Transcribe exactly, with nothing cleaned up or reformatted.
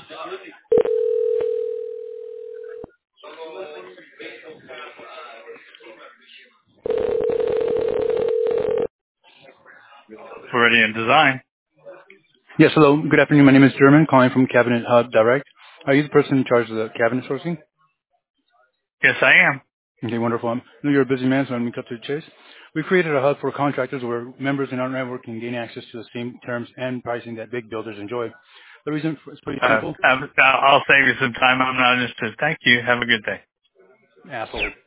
Already in design. Yes, hello. Good afternoon. My name is German, calling from Cabinet Hub Direct. Are you the person in charge of the cabinet sourcing? Yes, I am. Okay, wonderful. I know you're a busy man, so I'm going to cut to the chase. We created a hub for contractors where members in our network can gain access to the same terms and pricing that big builders enjoy. The reason for, it's pretty Uh, simple. I'll I'll save you some time. I'm not interested. Thank you. Have a good day. Asshole.